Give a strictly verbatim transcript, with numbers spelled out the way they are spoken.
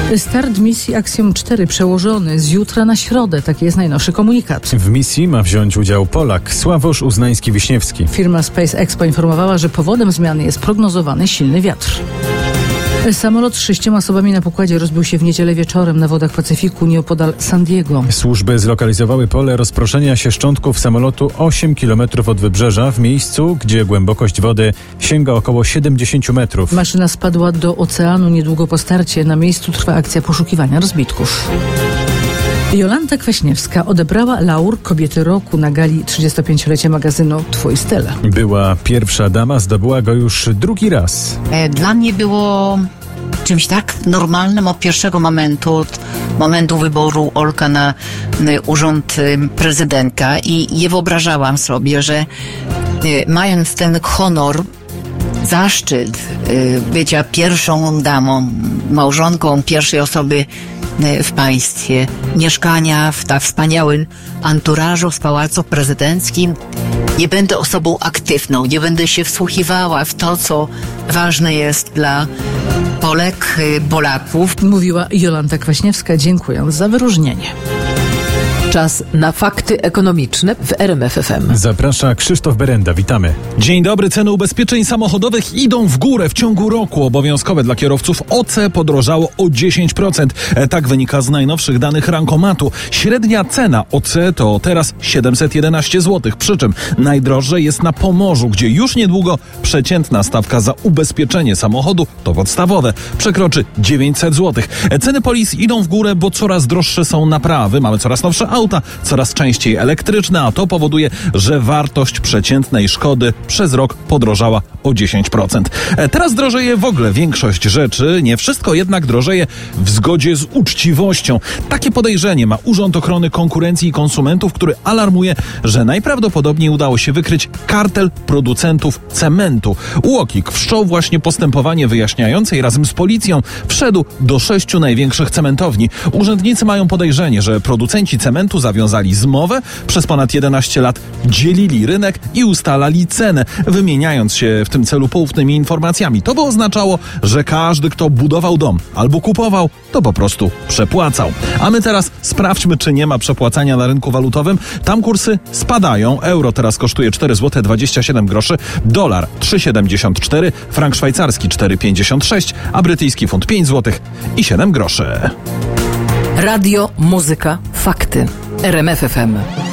Start misji Axiom cztery przełożony z jutra na środę. Taki jest najnowszy komunikat. W misji ma wziąć udział Polak Sławosz Uznański-Wiśniewski. Firma SpaceX poinformowała, że powodem zmiany jest prognozowany silny wiatr. Samolot z sześcioma osobami na pokładzie rozbił się w niedzielę wieczorem na wodach Pacyfiku nieopodal San Diego. Służby zlokalizowały pole rozproszenia się szczątków samolotu osiem kilometrów od wybrzeża w miejscu, gdzie głębokość wody sięga około siedemdziesiąt metrów. Maszyna spadła do oceanu niedługo po starcie. Na miejscu trwa akcja poszukiwania rozbitków. Jolanta Kwaśniewska odebrała laur Kobiety Roku na gali trzydziestopięciolecia magazynu Twój styl. Była pierwsza dama, zdobyła go już drugi raz. Dla mnie było czymś tak normalnym od pierwszego momentu, od momentu wyboru Olka na urząd prezydenta i nie wyobrażałam sobie, że mając ten honor, zaszczyt bycia pierwszą damą, małżonką pierwszej osoby w państwie, mieszkania w tak wspaniałym anturażu w pałacu prezydenckim, nie będę osobą aktywną, nie będę się wsłuchiwała w to, co ważne jest dla Polek, Polaków. Mówiła Jolanta Kwaśniewska, dziękując za wyróżnienie. Czas na fakty ekonomiczne w R M F F M. Zaprasza Krzysztof Berenda, witamy. Dzień dobry, ceny ubezpieczeń samochodowych idą w górę. W ciągu roku obowiązkowe dla kierowców O C podrożało o dziesięć procent. Tak wynika z najnowszych danych Rankomatu. Średnia cena O C to teraz siedemset jedenaście złotych, przy czym najdrożej jest na Pomorzu, gdzie już niedługo przeciętna stawka za ubezpieczenie samochodu, to podstawowe, przekroczy dziewięćset złotych. Ceny polis idą w górę, bo coraz droższe są naprawy, mamy coraz nowsze auta, coraz częściej elektryczne, a to powoduje, że wartość przeciętnej szkody przez rok podrożała o dziesięć procent. Teraz drożeje w ogóle większość rzeczy, nie wszystko jednak drożeje w zgodzie z uczciwością. Takie podejrzenie ma Urząd Ochrony Konkurencji i Konsumentów, który alarmuje, że najprawdopodobniej udało się wykryć kartel producentów cementu. UOKiK wszczął właśnie postępowanie wyjaśniające i razem z policją wszedł do sześciu największych cementowni. Urzędnicy mają podejrzenie, że producenci cementu zawiązali zmowę, przez ponad jedenaście lat dzielili rynek i ustalali cenę, wymieniając się w tym celu poufnymi informacjami. To by oznaczało, że każdy, kto budował dom albo kupował, to po prostu przepłacał. A my teraz sprawdźmy, czy nie ma przepłacania na rynku walutowym. Tam kursy spadają. Euro teraz kosztuje cztery złote dwadzieścia siedem groszy, dolar trzy siedemdziesiąt cztery, frank szwajcarski cztery pięćdziesiąt sześć, a brytyjski funt pięć złotych i siedem groszy. Radio, muzyka, fakty. R M F F M.